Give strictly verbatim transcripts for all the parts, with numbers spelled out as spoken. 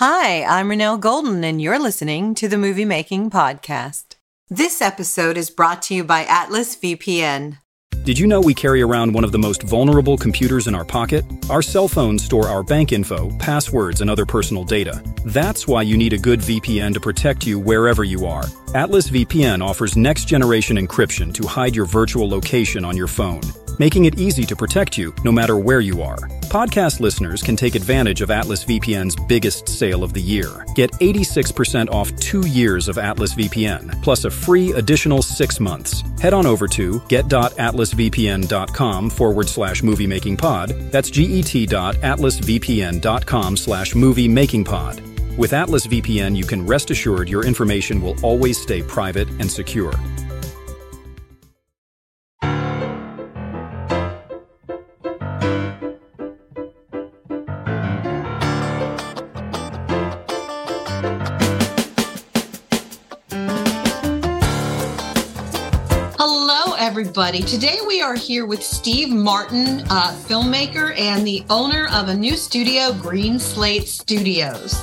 Hi, I'm Renelle Golden, and you're listening to the Movie Making Podcast. This episode is brought to you by Atlas V P N. Did you know we carry around one of the most vulnerable computers in our pocket? Our cell phones store our bank info, passwords, and other personal data. That's why you need a good V P N to protect you wherever you are. Atlas V P N offers next-generation encryption to hide your virtual location on your phone, making it easy to protect you no matter where you are. Podcast listeners can take advantage of Atlas V P N's biggest sale of the year. Get eighty-six percent off two years of Atlas V P N, plus a free additional six months. Head on over to get.atlasvpn.com forward slash movie making pod. That's get.atlasvpn.com slash movie making pod. With Atlas V P N, you can rest assured your information will always stay private and secure. Everybody. Today we are here with Steve Martin, uh, filmmaker and the owner of a new studio, Green Slate Studios.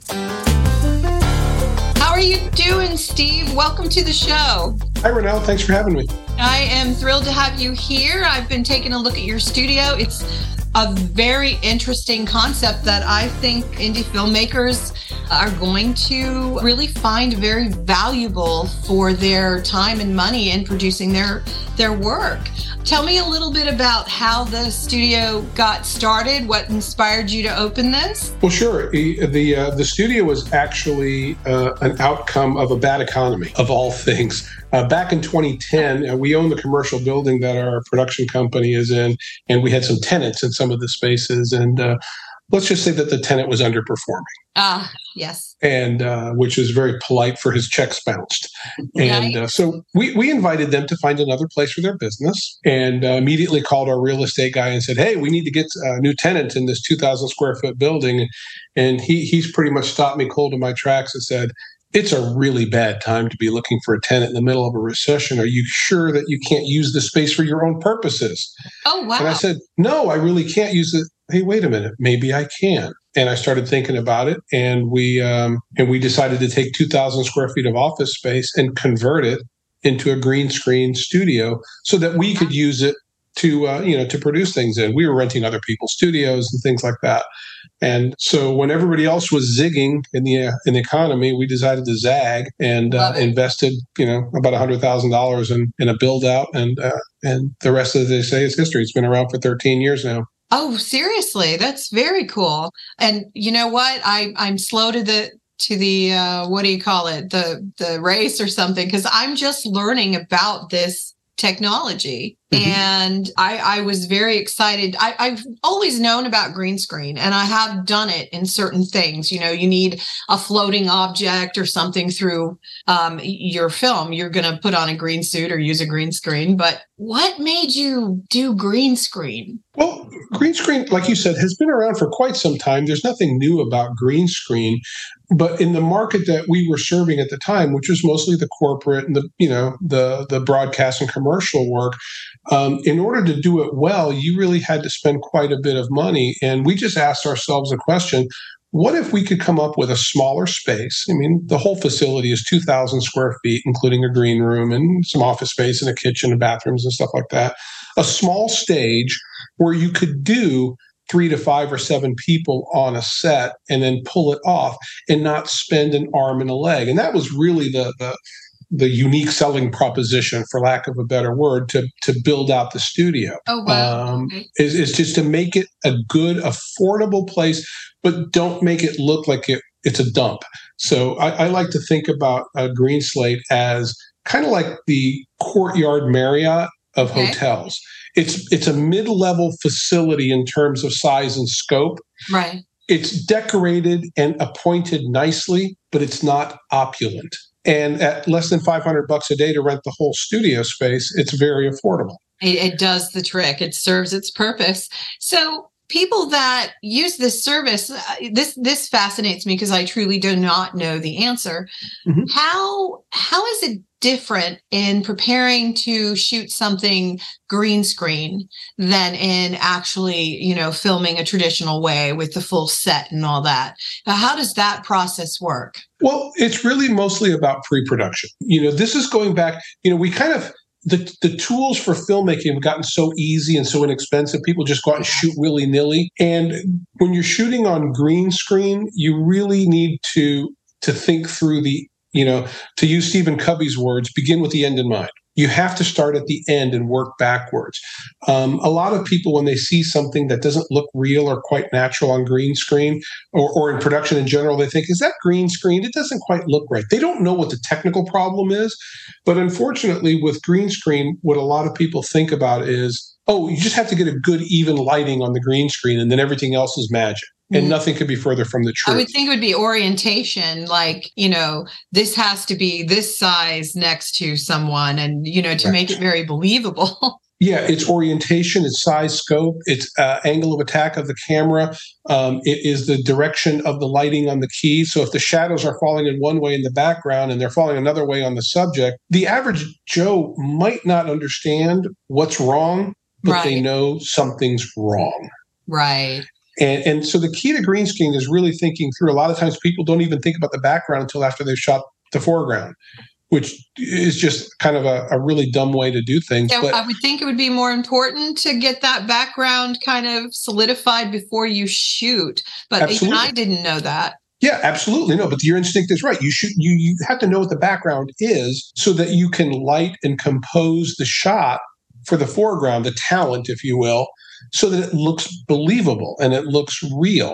How are you doing, Steve? Welcome to the show. Hi, Renelle. Thanks for having me. I am thrilled to have you here. I've been taking a look at your studio. It's a very interesting concept that I think indie filmmakers are going to really find very valuable for their time and money in producing their their work. Tell me a little bit about how the studio got started, what inspired you to open this? Well, sure. The the, uh, the studio was actually uh, an outcome of a bad economy, of all things. Uh, back in twenty ten, uh, we owned the commercial building that our production company is in, and we had some tenants in some of the spaces. And uh, let's just say that the tenant was underperforming. Ah, uh, yes. And uh, which is very polite for his checks bounced. And uh, so we, we invited them to find another place for their business, and uh, immediately called our real estate guy and said, hey, we need to get a new tenant in this two thousand square foot building. And he he's pretty much stopped me cold in my tracks and said, it's a really bad time to be looking for a tenant in the middle of a recession. Are you sure that you can't use the space for your own purposes? Oh, wow. And I said, no, I really can't use it. Hey, wait a minute. Maybe I can. And I started thinking about it, and we um, and we decided to take two thousand square feet of office space and convert it into a green screen studio so that we could use it to uh, you know to produce things in. We were renting other people's studios and things like that. And so when everybody else was zigging in the uh, in the economy, we decided to zag and uh, invested you know about one hundred thousand dollars in in a build out, and uh, and the rest, as they say, is history. It's been around for thirteen years now. Oh, seriously, that's very cool. And you know what? I I'm slow to the to the uh, what do you call it? The the race or something, because I'm just learning about this technology. Mm-hmm. And I, I was very excited. I, I've always known about green screen, and I have done it in certain things. You know, you need a floating object or something through um, your film. You're going to put on a green suit or use a green screen. But what made you do green screen? Well, green screen, like you said, has been around for quite some time. There's nothing new about green screen. But in the market that we were serving at the time, which was mostly the corporate and the, you know, the, the broadcast and commercial work, um, in order to do it well, you really had to spend quite a bit of money. And we just asked ourselves a question: what if we could come up with a smaller space? I mean, the whole facility is two thousand square feet, including a green room and some office space and a kitchen and bathrooms and stuff like that. A small stage where you could do three to five or seven people on a set and then pull it off and not spend an arm and a leg. And that was really the the, the unique selling proposition, for lack of a better word, to, to build out the studio. Oh, wow. Um, okay. is, is just to make it a good, affordable place, but don't make it look like it, it's a dump. So I, I like to think about a Green Slate as kind of like the Courtyard Marriott of okay. hotels. It's it's a mid-level facility in terms of size and scope. Right. It's decorated and appointed nicely, but it's not opulent. And at less than five hundred bucks a day to rent the whole studio space, it's very affordable. It, it does the trick. It serves its purpose. So people that use this service, uh, this this fascinates me because I truly do not know the answer. Mm-hmm. How how is it different in preparing to shoot something green screen than in actually, you know, filming a traditional way with the full set and all that? Now, how does that process work? Well, it's really mostly about pre-production. You know, this is going back, you know, we kind of, the, the tools for filmmaking have gotten so easy and so inexpensive. People just go out and shoot willy-nilly. And when you're shooting on green screen, you really need to to think through the, you know, to use Stephen Covey's words, begin with the end in mind. You have to start at the end and work backwards. Um, a lot of people, when they see something that doesn't look real or quite natural on green screen or, or in production in general, they think, is that green screen? It doesn't quite look right. They don't know what the technical problem is. But unfortunately, with green screen, what a lot of people think about is, oh, you just have to get a good, even lighting on the green screen, and then everything else is magic. And nothing could be further from the truth. I would think it would be orientation, like, you know, this has to be this size next to someone and, you know, to right. make it very believable. Yeah, it's orientation, it's size, scope, it's uh, angle of attack of the camera. Um, it is the direction of the lighting on the key. So if the shadows are falling in one way in the background and they're falling another way on the subject, the average Joe might not understand what's wrong, but right. they know something's wrong. Right. And, and so the key to green screen is really thinking through. A lot of times people don't even think about the background until after they've shot the foreground, which is just kind of a, a really dumb way to do things. Yeah, but I would think it would be more important to get that background kind of solidified before you shoot. But absolutely. Even I didn't know that. Yeah, absolutely. No, but your instinct is right. You should you you have to know what the background is so that you can light and compose the shot for the foreground, the talent, if you will, so that it looks believable and it looks real.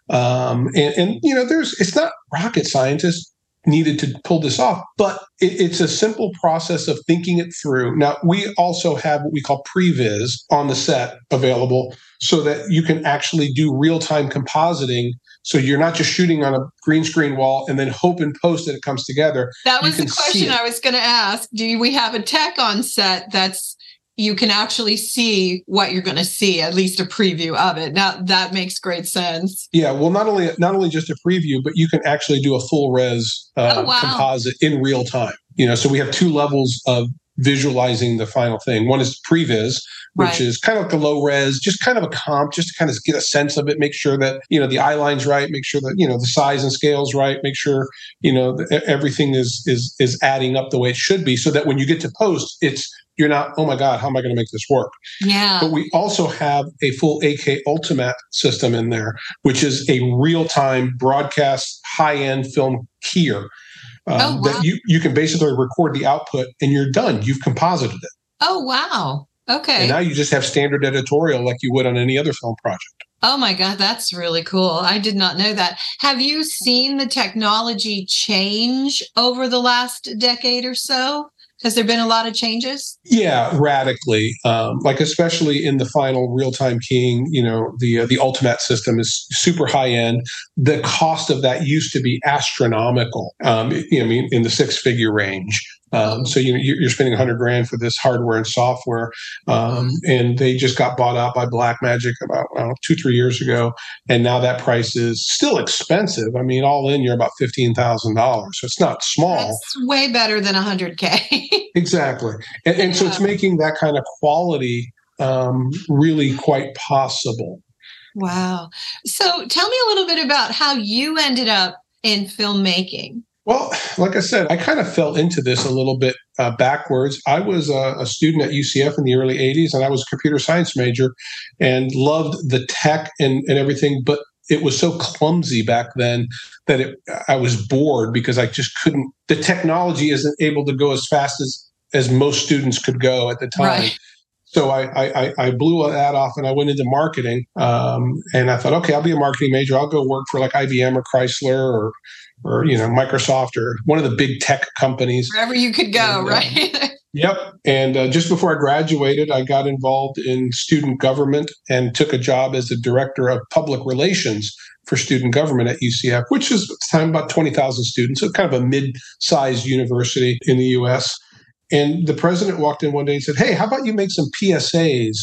Um, and, and, you know, there's it's not rocket scientists needed to pull this off, but it, it's a simple process of thinking it through. Now, we also have what we call previs on the set available so that you can actually do real-time compositing. So you're not just shooting on a green screen wall and then hope in post that it comes together. That was the question I was going to ask. Do we have a tech on set that's you can actually see what you're going to see, at least a preview of it? Now that makes great sense. Yeah, well, not only not only just a preview, but you can actually do a full res uh, oh, wow. composite in real time. You know, so we have two levels of visualizing the final thing. One is previs, which right. is kind of like a low res, just kind of a comp, just to kind of get a sense of it, make sure that, you know, the eye line's right, make sure that, you know, the size and scale's right, make sure, you know, everything is is is adding up the way it should be, so that when you get to post, it's you're not, oh my God, how am I going to make this work? Yeah. But we also have a full A K Ultimate system in there, which is a real-time broadcast high-end film keyer. Um, oh, wow. That you, you can basically record the output and you're done. You've composited it. Oh, wow. Okay. And now you just have standard editorial like you would on any other film project. Oh, my God. That's really cool. I did not know that. Have you seen the technology change over the last decade or so? Has there been a lot of changes? Yeah, radically. Um, like especially in the final real-time keying, you know, the uh, the Ultimate system is super high-end. The cost of that used to be astronomical. Um, you know, I mean, in the six-figure range. Um, so you know, you're spending a hundred grand for this hardware and software, um, and they just got bought out by Blackmagic about I don't know, two, three years ago, and now that price is still expensive. I mean, all in, you're about fifteen thousand dollars, so it's not small. That's way better than a hundred k. Exactly, and, and yeah. so it's making that kind of quality um, really quite possible. Wow. So tell me a little bit about how you ended up in filmmaking. Well, like I said, I kind of fell into this a little bit uh, backwards. I was a, a student at U C F in the early eighties, and I was a computer science major and loved the tech and, and everything, but it was so clumsy back then that it, I was bored because I just couldn't, the technology isn't able to go as fast as, as most students could go at the time. Right. So I, I, I blew that off and I went into marketing. Um, and I thought, okay, I'll be a marketing major. I'll go work for like I B M or Chrysler or, or, you know, Microsoft or one of the big tech companies. Wherever you could go, and, uh, right? Yep. And uh, just before I graduated, I got involved in student government and took a job as the director of public relations for student government at U C F, which is at the time about twenty thousand students. So kind of a mid-sized university in the U S. And the president walked in one day and said, hey, how about you make some P S As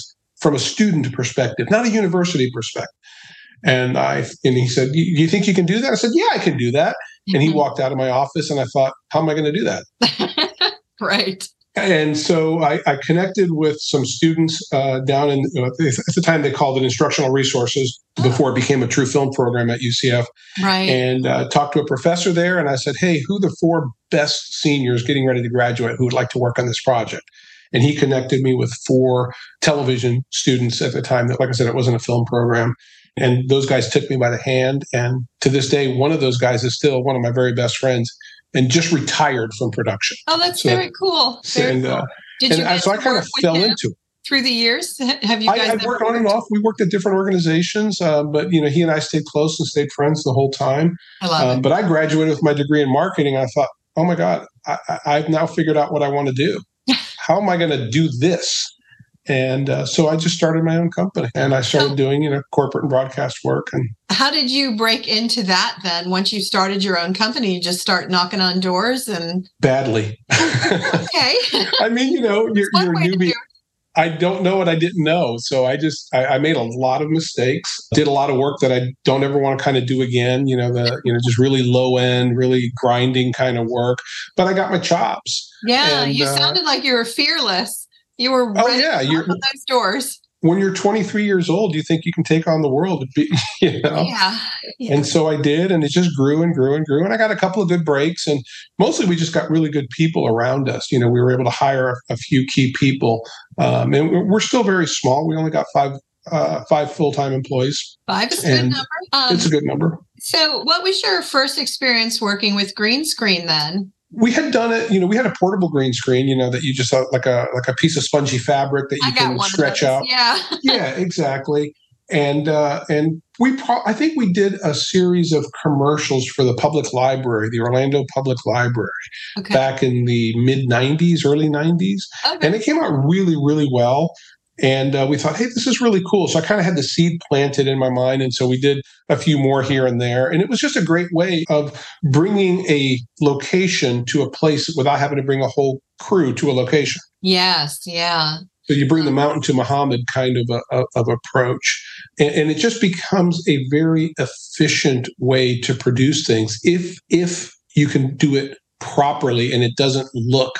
from a student perspective, not a university perspective. And I and he said, "Do you think you can do that?" I said, "Yeah, I can do that." And he walked out of my office, and I thought, "How am I going to do that?" Right. And so I, I connected with some students uh, down in, you know, at the time they called it Instructional Resources before it became a true film program at U C F. Right. And uh, talked to a professor there. And I said, "Hey, who are the four best seniors getting ready to graduate who would like to work on this project?" And he connected me with four television students at the time that, like I said, it wasn't a film program. And those guys took me by the hand. And to this day, one of those guys is still one of my very best friends and just retired from production. Oh, that's so, very cool. Very and, cool. Uh, Did and you I, so I kind of fell into it. Through the years? Have you guys I, I worked on and off. We worked at different organizations, uh, but you know, he and I stayed close and stayed friends the whole time. I love um, it. But I graduated with my degree in marketing. And I thought, oh my God, I, I, I've now figured out what I want to do. How am I going to do this? And uh, so I just started my own company, and I started so, doing, you know, corporate and broadcast work. And how did you break into that then? Once you started your own company, you just start knocking on doors and badly. Okay. I mean, you know, you're, you're a newbie. Do I don't know what I didn't know. So I just, I, I made a lot of mistakes, did a lot of work that I don't ever want to kind of do again. You know, the, you know, just really low end, really grinding kind of work, but I got my chops. Yeah. And, you uh, sounded like you were fearless. You were ready oh, yeah, to you're, open those doors. When you're twenty-three years old, you think you can take on the world. You know? Yeah. yeah. And so I did, and it just grew and grew and grew. And I got a couple of good breaks, and mostly we just got really good people around us. You know, we were able to hire a, a few key people, um, and we're still very small. We only got five uh, five full-time employees. Five is a good number. Um, it's a good number. So what was your first experience working with green screen then? We had done it, you know, we had a portable green screen, you know, that you just uh, like a like a piece of spongy fabric that you can stretch out. Yeah. Yeah, exactly. And uh, and we, pro- I think we did a series of commercials for the public library, the Orlando Public Library, okay. back in the mid nineties, early nineties. Okay. And it came out really, really well. And uh, we thought, hey, this is really cool. So I kind of had the seed planted in my mind. And so we did a few more here and there. And it was just a great way of bringing a location to a place without having to bring a whole crew to a location. Yes. Yeah. So you bring the mountain to Muhammad kind of a, a, of approach. And, and it just becomes a very efficient way to produce things if if you can do it properly and it doesn't look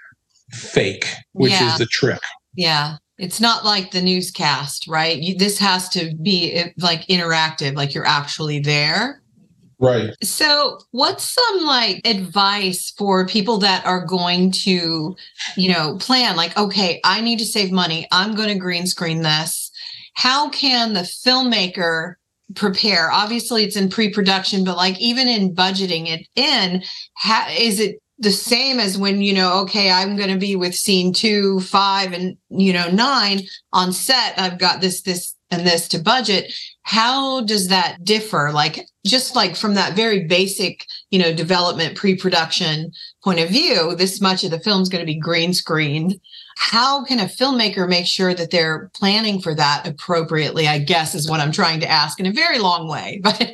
fake, which yeah. is the trick. Yeah. It's not like the newscast, right? You, this has to be like interactive, like you're actually there. Right. So what's some like advice for people that are going to, you know, plan like, okay, I need to save money. I'm going to green screen this. How can the filmmaker prepare? Obviously it's in pre-production, but like even in budgeting it in, how, is it the same as when, you know, okay, I'm going to be with scene two, five, and, you know, nine on set. I've got this, this, and this to budget. How does that differ? Like, just like from that very basic, you know, development, pre-production point of view, this much of the film is going to be green screened. How can a filmmaker make sure that they're planning for that appropriately, I guess, is what I'm trying to ask in a very long way. But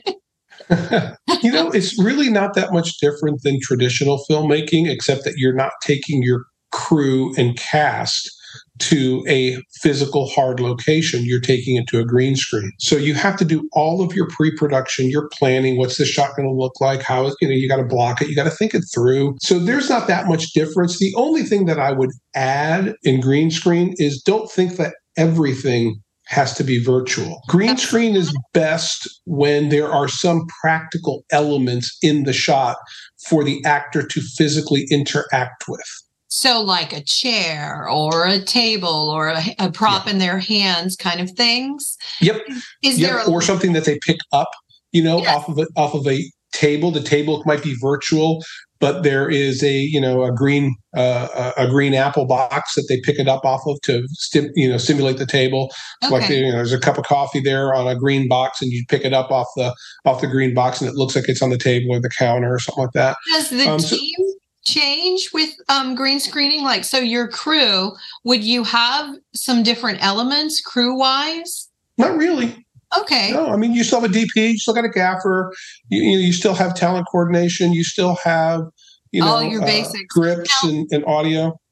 you know, it's really not that much different than traditional filmmaking, except that you're not taking your crew and cast to a physical hard location. You're taking it to a green screen. So you have to do all of your pre-production, your planning. What's this shot going to look like? How is, you know, you got to block it. You got to think it through. So there's not that much difference. The only thing that I would add in green screen is don't think that everything has to be virtual. Green screen is best when there are some practical elements in the shot for the actor to physically interact with. So like a chair or a table or a, a prop yeah. in their hands kind of things? Yep. Is yep. there a- or something that they pick up, you know, yes. off of a, off of a table. The table might be virtual, but there is a, you know, a green uh, a green apple box that they pick it up off of to stim- you know simulate the table. So okay. Like you know, there's a cup of coffee there on a green box, and you pick it up off the off the green box, and it looks like it's on the table or the counter or something like that. Does the um, team so- change with um, green screening? Like, so your crew, would you have some different elements crew wise? Not really. Okay. No, I mean, you still have a D P, you still got a gaffer, you, you, you still have talent coordination, you still have, you know, all your basics. Uh, grips now, and, and audio.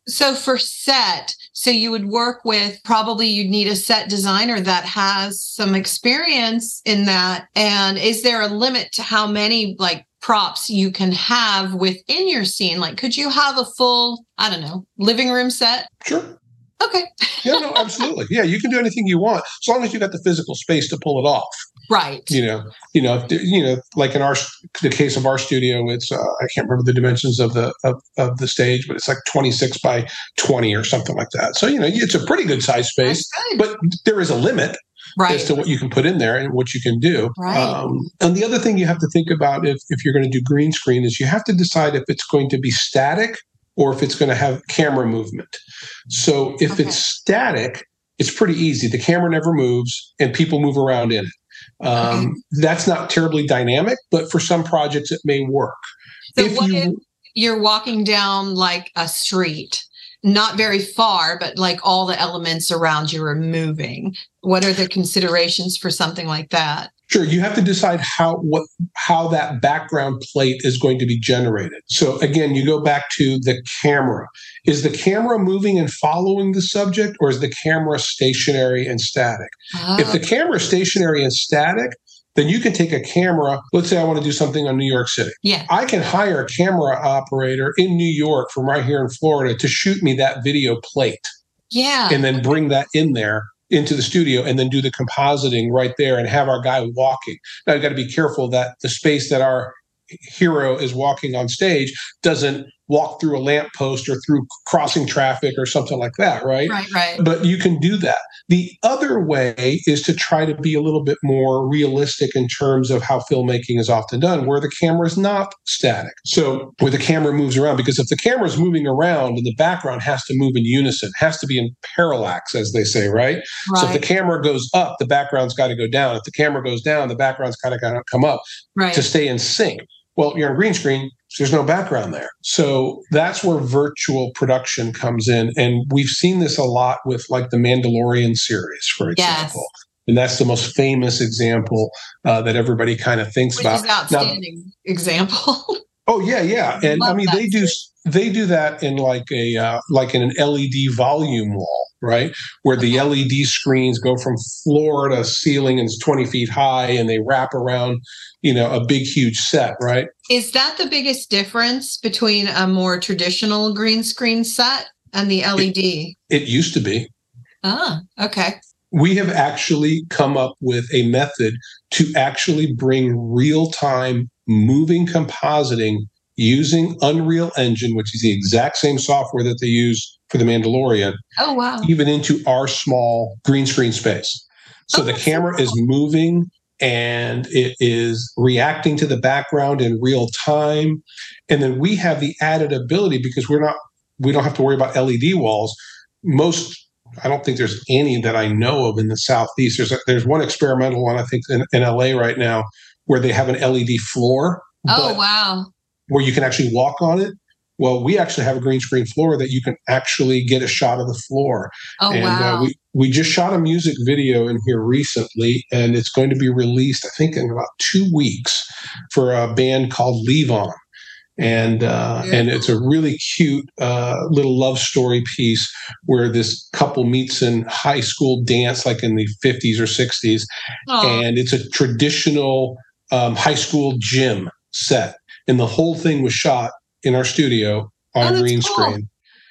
So for set, so you would work with, probably you'd need a set designer that has some experience in that. And is there a limit to how many like props you can have within your scene? Like, could you have a full, I don't know, living room set? Sure. Okay. Yeah, no, absolutely. Yeah, you can do anything you want as long as you got the physical space to pull it off. Right. You know, you know, you know, like in our the case of our studio, it's uh, I can't remember the dimensions of the of, of the stage, but it's like twenty-six by twenty or something like that. So you know, it's a pretty good size space, good. But there is a limit right. as to what you can put in there and what you can do. Right. Um, and the other thing you have to think about if if you're going to do green screen is you have to decide if it's going to be static or if it's going to have camera movement. So if okay. it's static, it's pretty easy. The camera never moves and people move around in it. Um, okay. That's not terribly dynamic, but for some projects it may work. So if what you, if you're walking down like a street, not very far, but like all the elements around you are moving? What are the considerations for something like that? Sure, you have to decide how what how that background plate is going to be generated. So again, you go back to the camera. Is the camera moving and following the subject, or is the camera stationary and static? Oh. If the camera is stationary and static, then you can take a camera. Let's say I want to do something on New York City. Yeah. I can hire a camera operator in New York from right here in Florida to shoot me that video plate. Yeah. And then bring that in there into the studio and then do the compositing right there and have our guy walking. Now, you've got to be careful that the space that our hero is walking on stage doesn't walk through a lamppost or through crossing traffic or something like that, right? Right, right. But you can do that. The other way is to try to be a little bit more realistic in terms of how filmmaking is often done, where the camera is not static. So where the camera moves around, because if the camera is moving around and the background has to move in unison, has to be in parallax, as they say, right? Right. So if the camera goes up, the background's got to go down. If the camera goes down, the background's kind of got to come up right. to stay in sync. Well, you're on green screen, so there's no background there. So that's where virtual production comes in. And we've seen this a lot with like the Mandalorian series, for example. Yes. And that's the most famous example uh, that everybody kind of thinks Which about. Which is an outstanding now, example. Oh, yeah, yeah. And I mean, they do they do that in like a uh, like in an L E D volume wall, right? Where the L E D screens go from floor to ceiling and it's twenty feet high and they wrap around, you know, a big, huge set, right? Is that the biggest difference between a more traditional green screen set and the L E D? It, it used to be. Ah, okay. We have actually come up with a method to actually bring real-time moving compositing using Unreal Engine, which is the exact same software that they use for The Mandalorian. Oh, wow. Even into our small green screen space. So oh, the camera so cool. is moving and it is reacting to the background in real time. And then we have the added ability, because we're not, we don't have to worry about L E D walls. Most, I don't think there's any that I know of in the Southeast. There's a, there's one experimental one, I think, in, in L A right now, where they have an L E D floor. Oh, wow. Where you can actually walk on it. Well, we actually have a green screen floor that you can actually get a shot of the floor. Oh, and, wow. Uh, we, we just shot a music video in here recently, and it's going to be released, I think, in about two weeks for a band called Leave On. And uh, yeah. and it's a really cute uh, little love story piece where this couple meets in high school dance, like in the fifties or sixties. Aww. And it's a traditional um, high school gym set. And the whole thing was shot in our studio on oh, green cool. screen.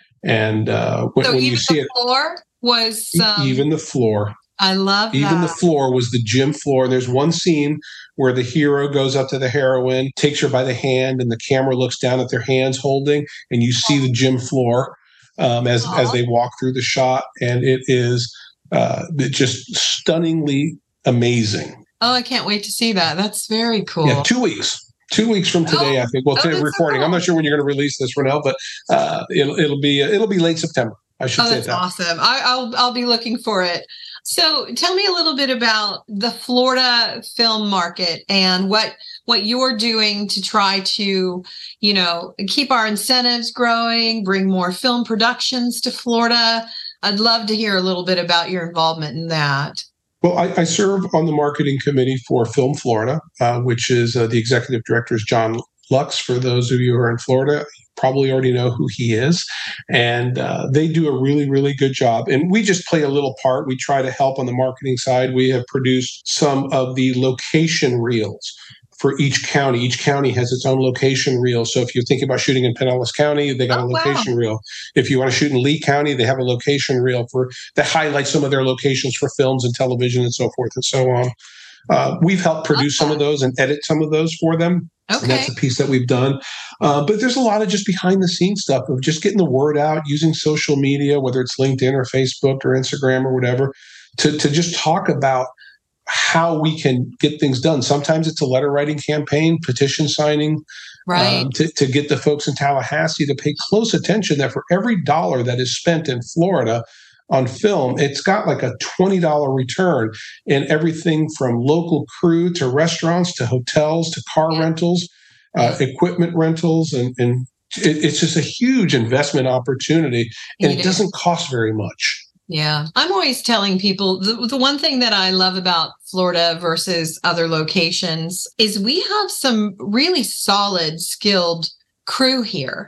And uh, when, so when even you see the it, floor was um, even the floor. I love that. Even the floor was the gym floor. There's one scene where the hero goes up to the heroine, takes her by the hand, and the camera looks down at their hands holding, and you see the gym floor um, as Aww. as they walk through the shot, and it is uh, just stunningly amazing. Oh, I can't wait to see that. That's very cool. Yeah, two weeks. Two weeks from today, oh, I think. Well, today oh, recording. So cool. I'm not sure when you're going to release this, Ronelle, but uh, it'll it'll be it'll be late September. I should oh, say that's that. Awesome. I, I'll I'll be looking for it. So, tell me a little bit about the Florida film market and what what you're doing to try to, you know, keep our incentives growing, bring more film productions to Florida. I'd love to hear a little bit about your involvement in that. Well, I, I serve on the marketing committee for Film Florida, uh, which is uh, the executive director is John Lux, for those of you who are in Florida, probably already know who he is. And uh, they do a really, really good job. And we just play a little part. We try to help on the marketing side. We have produced some of the location reels for each county. Each county has its own location reel. So if you're thinking about shooting in Pinellas County, they got oh, a location wow. reel. If you want to shoot in Lee County, they have a location reel for that highlights some of their locations for films and television and so forth and so on. Uh, we've helped produce some of those and edit some of those for them. Okay. And that's a piece that we've done. Uh, but there's a lot of just behind the scenes stuff of just getting the word out, using social media, whether it's LinkedIn or Facebook or Instagram or whatever, to, to just talk about how we can get things done. Sometimes it's a letter writing campaign, petition signing, right. um, to, to get the folks in Tallahassee to pay close attention that for every dollar that is spent in Florida on film, it's got like a twenty dollars return in everything from local crew to restaurants to hotels to car yeah. rentals, uh, equipment rentals. And, and it, it's just a huge investment opportunity, and it, it doesn't cost very much. Yeah. I'm always telling people the, the one thing that I love about Florida versus other locations is we have some really solid, skilled crew here.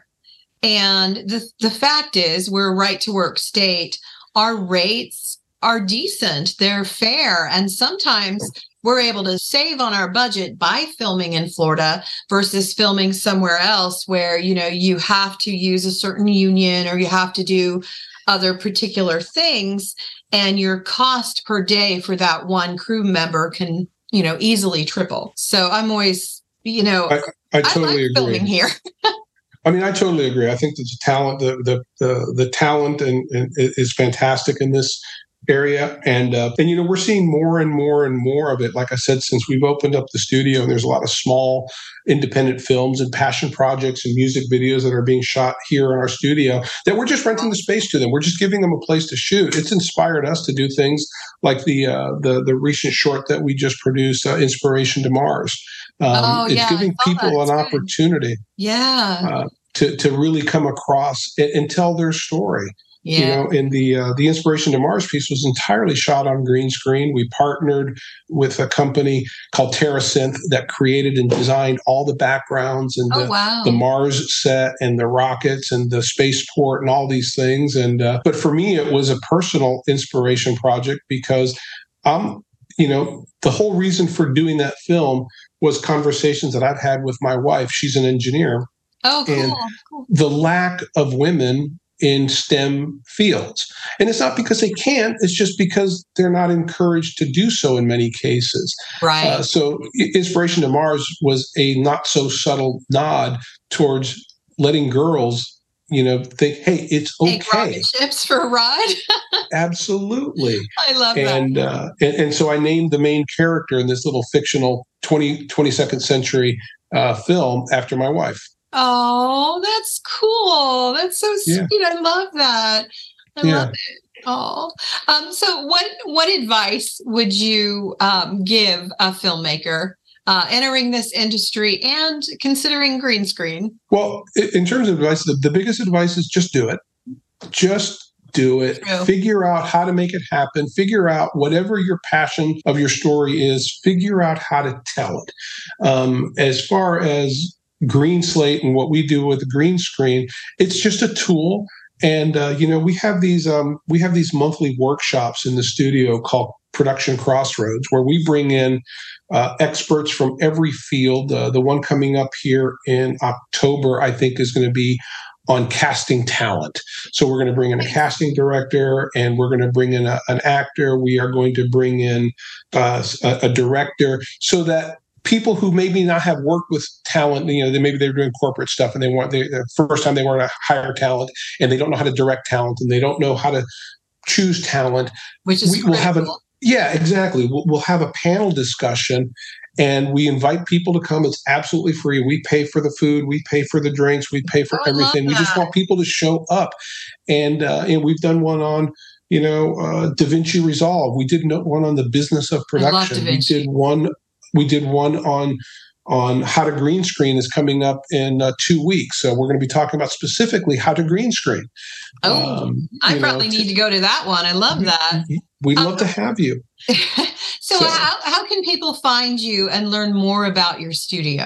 And the, the fact is we're a right to work state. Our rates are decent. They're fair. And sometimes we're able to save on our budget by filming in Florida versus filming somewhere else where, you know, you have to use a certain union or you have to do other particular things. And your cost per day for that one crew member can, you know, easily triple. So I'm always, you know, I, I totally I like agree. filming here. I mean, I totally agree. I think that the talent, the the the, the talent, and, and is fantastic in this area, and uh, and you know, we're seeing more and more and more of it. Like I said, since we've opened up the studio, and there's a lot of small independent films and passion projects and music videos that are being shot here in our studio that we're just renting the space to them. We're just giving them a place to shoot. It's inspired us to do things like the uh, the the recent short that we just produced, uh, "Inspiration to Mars." Um, oh, it's yeah, giving people an good. opportunity. Yeah. Uh, to, to really come across and, and tell their story. Yeah. You know, and the uh, the Inspiration to Mars piece was entirely shot on green screen. We partnered with a company called TerraSynth that created and designed all the backgrounds and oh, the, wow. the Mars set and the rockets and the spaceport and all these things. And uh, but for me, it was a personal inspiration project because, um, you know, the whole reason for doing that film was conversations that I've had with my wife. She's an engineer. Oh, cool. And cool. the lack of women in STEM fields. And it's not because they can't, it's just because they're not encouraged to do so in many cases. Right. Uh, so Inspiration to Mars was a not so subtle nod towards letting girls, you know, think, hey, it's okay. Take rocket ships for a ride. Absolutely. I love and, that. Uh, and, and so I named the main character in this little fictional twenty, twenty-second century uh, film after my wife. Oh, that's cool. That's so sweet. Yeah. I love that. I yeah. love it. Oh, um, so what, what advice would you um, give a filmmaker uh, entering this industry and considering green screen? Well, in terms of advice, the, the biggest advice is just do it. Just do it. True. Figure out how to make it happen. Figure out whatever your passion of your story is. Figure out how to tell it. Um, as far as Green Slate and what we do with the green screen, it's just a tool. And uh, you know, we have these um, we have these monthly workshops in the studio called Production Crossroads, where we bring in uh, experts from every field. Uh, the one coming up here in October, I think, is going to be on casting talent. So we're going to bring in a casting director, and we're going to bring in a, an actor. We are going to bring in uh, a, a director, so that people who maybe not have worked with talent, you know, they maybe they're doing corporate stuff and they want they, the first time they want to hire talent and they don't know how to direct talent and they don't know how to choose talent. Which is we will have a yeah, exactly. We'll, we'll have a panel discussion, and we invite people to come. It's absolutely free. We pay for the food, we pay for the drinks, we pay for oh, everything. We just want people to show up, and uh, and we've done one on. You know, uh, DaVinci Resolve. We did one on the business of production. We did one. We did one on on how to green screen is coming up in uh, two weeks. So we're going to be talking about specifically how to green screen. Oh, um, I probably know, need to, to go to that one. I love that. We'd love um, to have you. so, so how, how can people find you and learn more about your studio?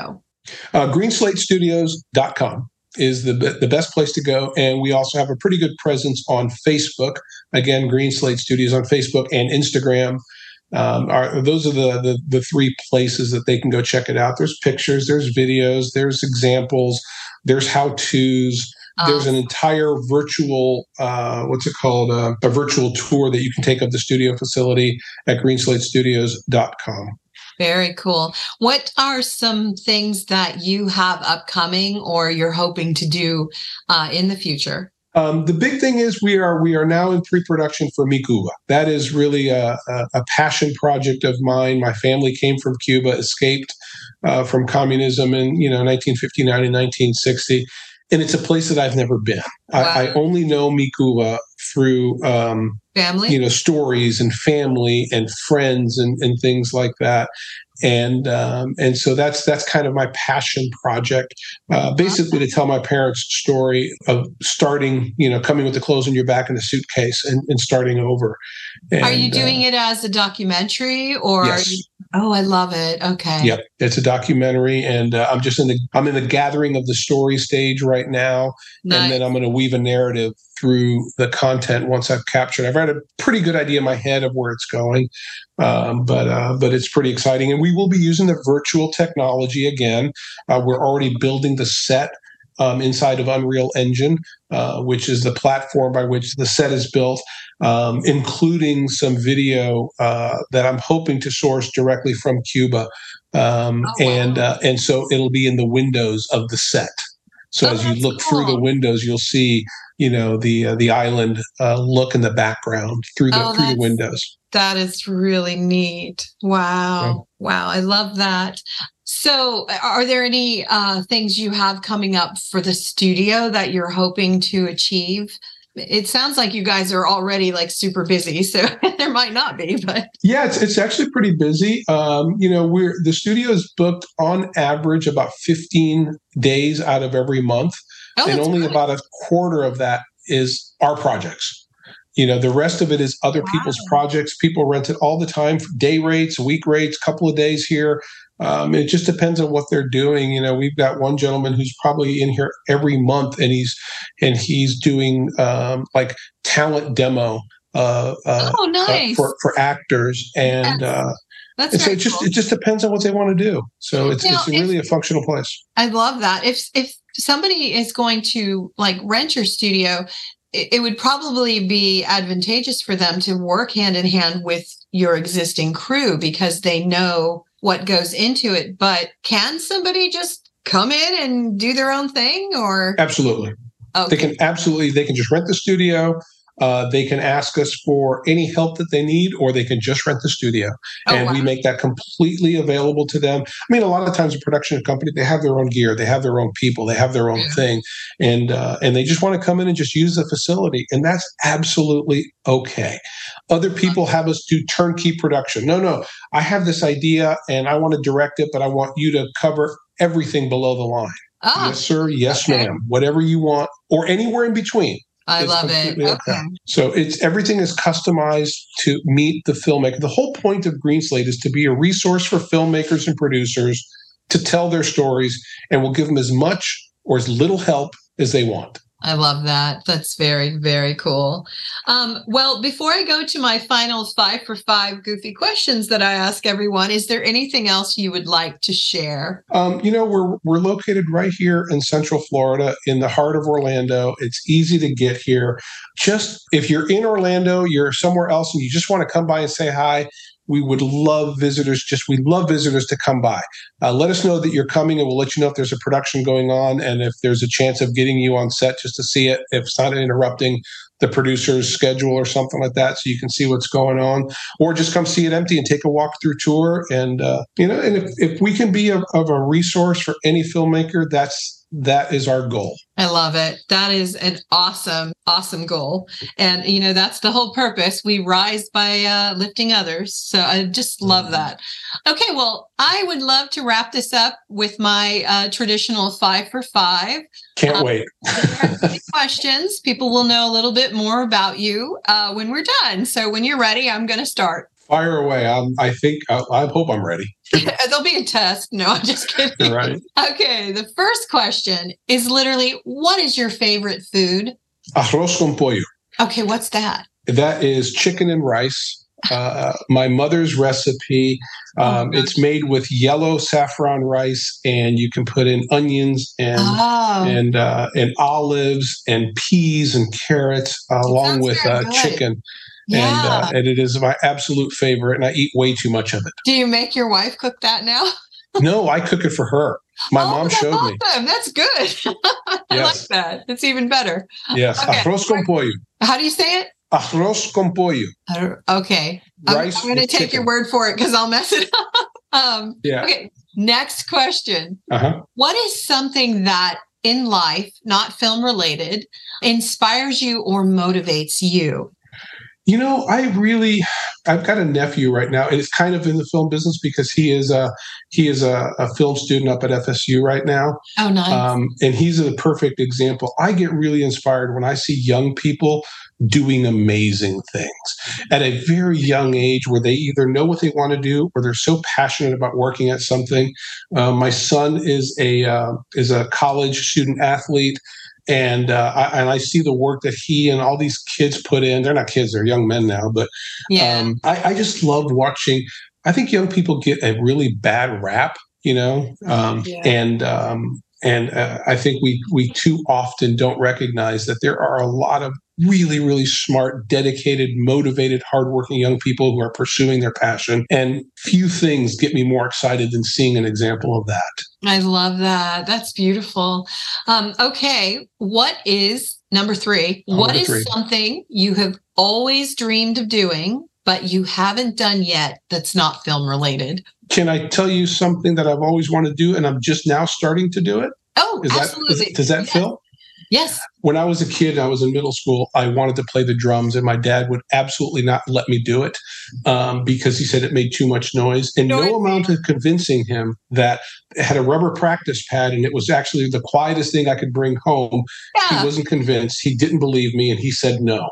Uh, green slate studios dot com is the the best place to go. And we also have a pretty good presence on Facebook. Again, Green Slate Studios on Facebook and Instagram. Um, are, those are the, the the three places that they can go check it out. There's pictures, there's videos, there's examples, there's how-tos. There's an entire virtual, uh, what's it called, uh, a virtual tour that you can take of the studio facility at green slate studios dot com. Very cool. What are some things that you have upcoming or you're hoping to do uh, in the future? Um, the big thing is we are we are now in pre-production for Mi Cuba. That is really a, a, a passion project of mine. My family came from Cuba, escaped uh, from communism in you know nineteen fifty-nine and nineteen sixty. And it's a place that I've never been. Wow. I, I only know Mi Cuba through um, family, you know, stories and family and friends and, and things like that. And um, and so that's that's kind of my passion project, uh, basically to tell my parents' story of starting, you know, coming with the clothes on your back in a suitcase and, and starting over. And, are you doing uh, it as a documentary or? Yes. Are you, oh, I love it. Okay. Yep, it's a documentary, and uh, I'm just in the I'm in the gathering of the story stage right now, nice. And then I'm going to weave a narrative through the content once I've captured. I've had a pretty good idea in my head of where it's going. Um, but uh, but it's pretty exciting, and we will be using the virtual technology again. Uh, we're already building the set um, inside of Unreal Engine, uh, which is the platform by which the set is built, um, including some video uh, that I'm hoping to source directly from Cuba, um, oh, wow. and uh, and so it'll be in the windows of the set. So oh, as you look cool. through the windows, you'll see you know the uh, the island uh, look in the background through the oh, through the windows. That is really neat. Wow. Yeah. Wow. I love that. So are there any uh, things you have coming up for the studio that you're hoping to achieve? It sounds like you guys are already like super busy, so there might not be, but yeah, it's it's actually pretty busy. Um, you know, we're the studio is booked on average about fifteen days out of every month, oh, and only great. About a quarter of that is our projects. You know, the rest of it is other wow. people's projects. People rent it all the time for day rates, week rates, couple of days here. Um, it just depends on what they're doing. You know, we've got one gentleman who's probably in here every month, and he's and he's doing um, like talent demo. Uh, uh, oh, nice uh, for for actors, and yes. uh, That's and so very it just cool. it just depends on what they want to do. So it's now, it's really if, a functional place. I love that. If if somebody is going to like rent your studio, it would probably be advantageous for them to work hand in hand with your existing crew because they know what goes into it. But can somebody just come in and do their own thing or? Absolutely. Okay. They can absolutely, they can just rent the studio. Uh, they can ask us for any help that they need, or they can just rent the studio. Oh, and wow. we make that completely available to them. I mean, a lot of times a production company, they have their own gear, they have their own people, they have their own yeah. thing. And, uh, and they just want to come in and just use the facility. And that's absolutely okay. Other people have us do turnkey production. No, no, I have this idea and I want to direct it, but I want you to cover everything below the line. Oh, yes, sir. Yes, okay. ma'am. Whatever you want, or anywhere in between. I love it. Okay. okay. So it's everything is customized to meet the filmmaker. The whole point of Green Slate is to be a resource for filmmakers and producers to tell their stories, and we'll give them as much or as little help as they want. I love that. That's very, very cool. Um, well, before I go to my final five for five goofy questions that I ask everyone, is there anything else you would like to share? Um, you know, we're we're located right here in Central Florida, in the heart of Orlando. It's easy to get here. Just if you're in Orlando, you're somewhere else, and you just want to come by and say hi, we would love visitors. Just we love visitors to come by. Uh, let us know that you're coming, and we'll let you know if there's a production going on and if there's a chance of getting you on set just to see it, if it's not interrupting the producer's schedule or something like that, so you can see what's going on. Or just come see it empty and take a walk-through tour. And uh, you know, and if, if we can be a, of a resource for any filmmaker, that's that is our goal. I love it. That is an awesome, awesome goal. And, you know, that's the whole purpose. We rise by uh, lifting others. So I just love that. Okay, well, I would love to wrap this up with my uh, traditional five for five. Can't um, wait. questions. People will know a little bit more about you uh, when we're done. So when you're ready, I'm going to start. Fire away. I'm, I think, I, I hope I'm ready. There'll be a test. No, I'm just kidding. Right. Okay. The first question is literally, what is your favorite food? Arroz con pollo. Okay. What's that? That is chicken and rice. Uh, my mother's recipe. Um, Oh, it's made with yellow saffron rice, and you can put in onions and Oh, and uh, and olives and peas and carrots, uh, along sounds with very uh, good. chicken. yeah. And uh, and it is my absolute favorite, and I eat way too much of it. Do you make your wife cook that now? No, I cook it for her. My oh, mom that's showed me. awesome. That's good. I Yes. like that. It's even better. Yes, Okay. arroz con pollo. How do you say it? Arroz con pollo. I don't- Okay. I'm, Rice I'm going to with take chicken. your word for it because I'll mess it up. Um, Yeah. Okay. Next question. Uh-huh. What is something that in life, not film related, inspires you or motivates you? You know, I really, I've got a nephew right now, and it's kind of in the film business because he is a he is a, a film student up at F S U right now, Oh, nice. um, and he's a perfect example. I get really inspired when I see young people doing amazing things at a very young age, where they either know what they want to do or they're so passionate about working at something. Uh, my son is a uh, is a college student athlete. And uh, I, and I see the work that he and all these kids put in. They're not kids; they're young men now. But yeah. um, I, I just love watching. I think young people get a really bad rap, you know, um, Yeah. and um, and uh, I think we we too often don't recognize that there are a lot of really, really smart, dedicated, motivated, hardworking young people who are pursuing their passion. And few things get me more excited than seeing an example of that. I love that. That's beautiful. Um, okay. What is number three? Oh, what number is three. something you have always dreamed of doing, but you haven't done yet that's not film related? Can I tell you something that I've always wanted to do, and I'm just now starting to do it? Oh, Is that absolutely. is, does that yes. fill? Yes. When I was a kid, I was in middle school, I wanted to play the drums, and my dad would absolutely not let me do it um, because he said it made too much noise. And no Noise. amount of convincing him that it had a rubber practice pad and it was actually the quietest thing I could bring home. Yeah. He wasn't convinced. He didn't believe me, and he said no.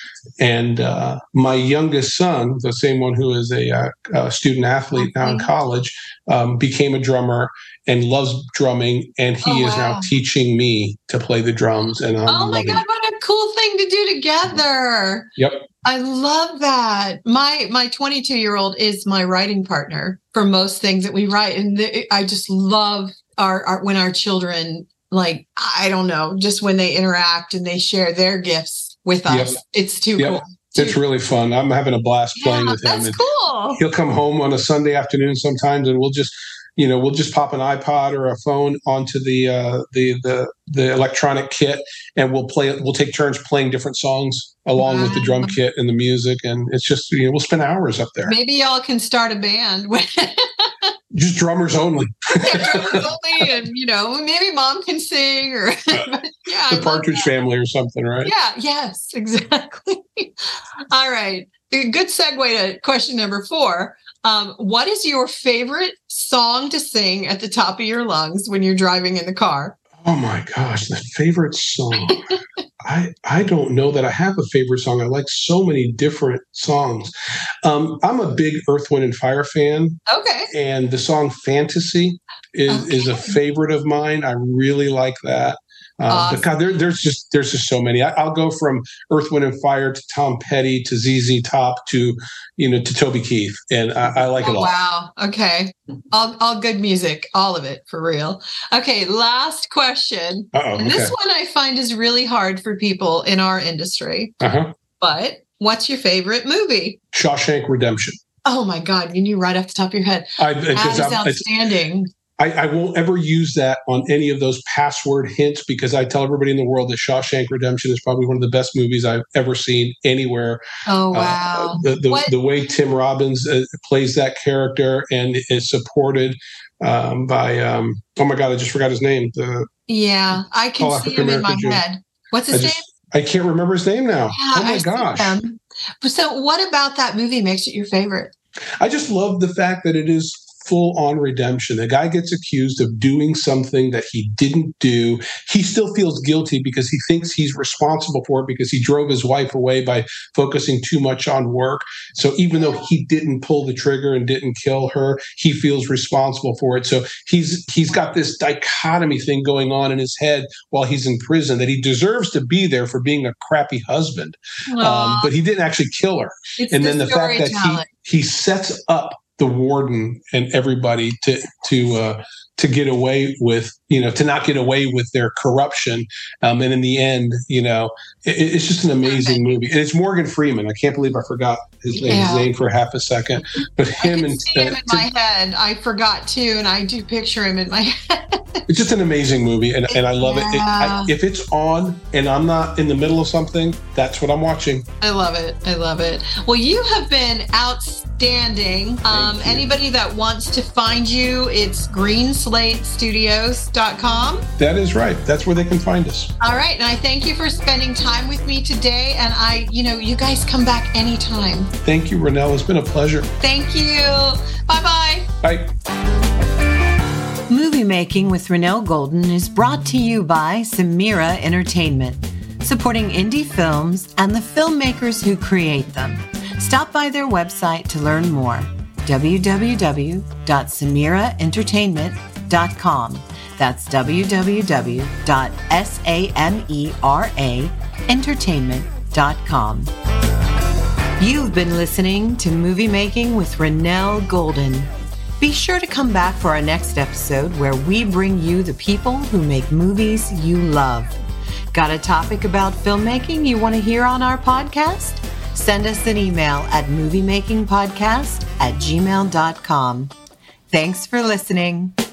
And uh, my youngest son, the same one who is a, uh, a student athlete now in Okay. college, um, became a drummer and loves drumming. And he Oh, is now wow. teaching me to play the drums. And I'm Oh my loving God, it. what a cool thing to do together. Yep. I love that. My my twenty-two year old is my writing partner for most things that we write, and the, I just love our, our when our children, like, I don't know, just when they interact and they share their gifts with us. Yep. It's too Yep. cool. It's Too- really fun. I'm having a blast playing yeah, with him. that's And cool. he'll come home on a Sunday afternoon sometimes, and we'll just, you know, we'll just pop an iPod or a phone onto the uh, the the the electronic kit, and we'll play it. We'll take turns playing different songs along with the drum Wow. kit and the music, and it's just, you know, we'll spend hours up there. Maybe y'all can start a band with Just drummers only. drummers only, and you know, maybe mom can sing, or yeah, I The love Partridge that. Family or something, right? Yeah, yes, exactly. All right. A good segue to question number four. Um, what is your favorite song to sing at the top of your lungs when you're driving in the car? Oh my gosh, the favorite song. I I don't know that I have a favorite song. I like so many different songs. Um, I'm a big Earth, Wind, and Fire fan, Okay. and the song "Fantasy" is is a Okay. favorite of mine. I really like that. Um, Awesome. But God, there, there's just there's just so many. I, I'll go from Earth, Wind, and Fire to Tom Petty to Z Z Top to, you know, to Toby Keith, and I, I like it Oh, all. wow. Okay. All, all good music, all of it for real. Okay. Last question. Uh-oh, And this okay. one I find is really hard for people in our industry. Uh-huh. But what's your favorite movie? Shawshank Redemption. Oh my God. You knew right off the top of your head. I, That because is I'm- it's- outstanding. I, I won't ever use that on any of those password hints, because I tell everybody in the world that Shawshank Redemption is probably one of the best movies I've ever seen anywhere. Oh, Uh, wow. the the, What- the way Tim Robbins uh, plays that character and is supported um, by, um, oh my God, I just forgot his name. The, Yeah, I can Oh, see him in my African-American Jew. head. What's I his just, I can't remember his name now. name? oh my I see gosh. him. So, what about that movie makes it your favorite? I just love the fact that it is full on redemption. The guy gets accused of doing something that he didn't do. He still feels guilty because he thinks he's responsible for it because he drove his wife away by focusing too much on work. So even though he didn't pull the trigger and didn't kill her, he feels responsible for it. So he's he's got this dichotomy thing going on in his head while he's in prison that he deserves to be there for being a crappy husband. Um, but he didn't actually kill her. It's and the then the fact that he, he sets up the warden and everybody to to uh, to get away with, you know, to not get away with their corruption. Um, and in the end, you know, it, it's just an amazing movie. And it's Morgan Freeman. I can't believe I forgot his, yeah. his name for half a second. But him I can and see him uh, in my head. I forgot too, and I do picture him in my head. It's just an amazing movie, and, and I love yeah. it. it I, if it's on and I'm not in the middle of something, that's what I'm watching. I love it. I love it. Well, you have been outstanding. Um, anybody that wants to find you, it's green slate studios dot com. That is right. That's where they can find us. All right. And I thank you for spending time with me today. And I, you know, you guys come back anytime. Thank you, Ronell. It's been a pleasure. Thank you. Bye-bye. Bye. Movie Making with Ronell Golden is brought to you by Samira Entertainment, supporting indie films and the filmmakers who create them. Stop by their website to learn more, w w w dot samira entertainment dot com. That's w w w dot samira entertainment dot com. You've been listening to Movie Making with Ronell Golden. Be sure to come back for our next episode where we bring you the people who make movies you love. Got a topic about filmmaking you want to hear on our podcast? Send us an email at moviemakingpodcast at gmail dot com. Thanks for listening.